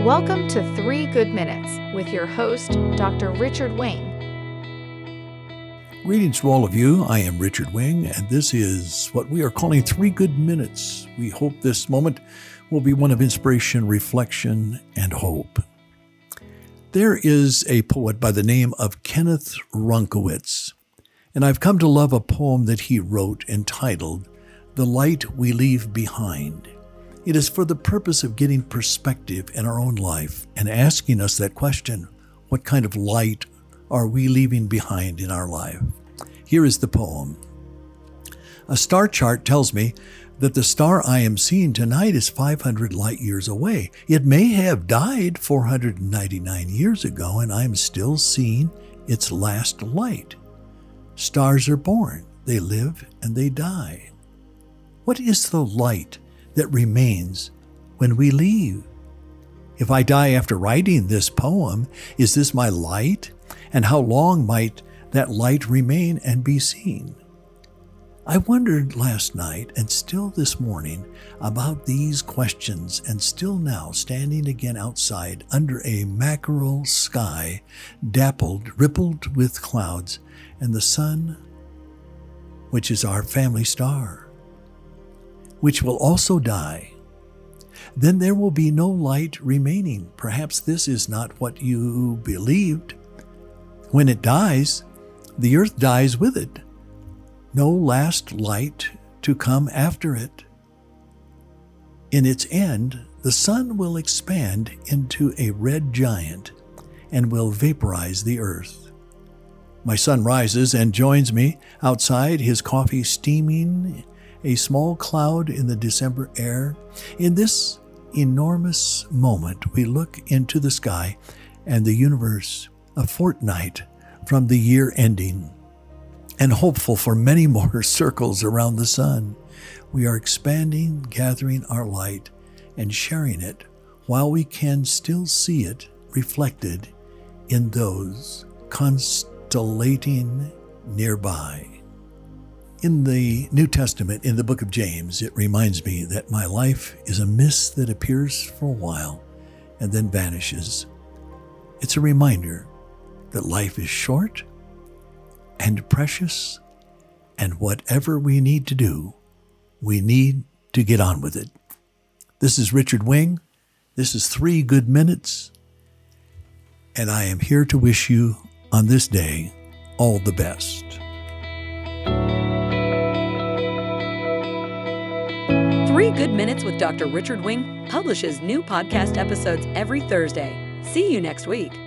Welcome to 3 Good Minutes with your host, Dr. Richard Wing. Greetings to all of you. I am Richard Wing, and this is what we are calling 3 Good Minutes. We hope this moment will be one of inspiration, reflection, and hope. There is a poet by the name of Kenneth Runkowitz, and I've come to love a poem that he wrote entitled, "The Light We Leave Behind." It is for the purpose of getting perspective in our own life and asking us that question, what kind of light are we leaving behind in our life? Here is the poem. A star chart tells me that the star I am seeing tonight is 500 light years away. It may have died 499 years ago, and I am still seeing its last light. Stars are born, they live, and they die. What is the light that remains when we leave? If I die after writing this poem, is this my light? And how long might that light remain and be seen? I wondered last night and still this morning about these questions, and still now standing again outside under a mackerel sky, rippled with clouds, and the sun, which is our family star, which will also die. Then there will be no light remaining. Perhaps this is not what you believed. When it dies, the earth dies with it. No last light to come after it. In its end, the sun will expand into a red giant and will vaporize the earth. My son rises and joins me outside, his coffee steaming, a small cloud in the December air. In this enormous moment, we look into the sky and the universe, a fortnight from the year ending, and hopeful for many more circles around the sun. We are expanding, gathering our light, and sharing it while we can still see it reflected in those constellating nearby. In the New Testament, in the book of James, it reminds me that my life is a mist that appears for a while and then vanishes. It's a reminder that life is short and precious, and whatever we need to do, we need to get on with it. This is Richard Wing. This is 3 Good Minutes, and I am here to wish you on this day all the best. 3 Good Minutes with Dr. Richard Wing publishes new podcast episodes every Thursday. See you next week.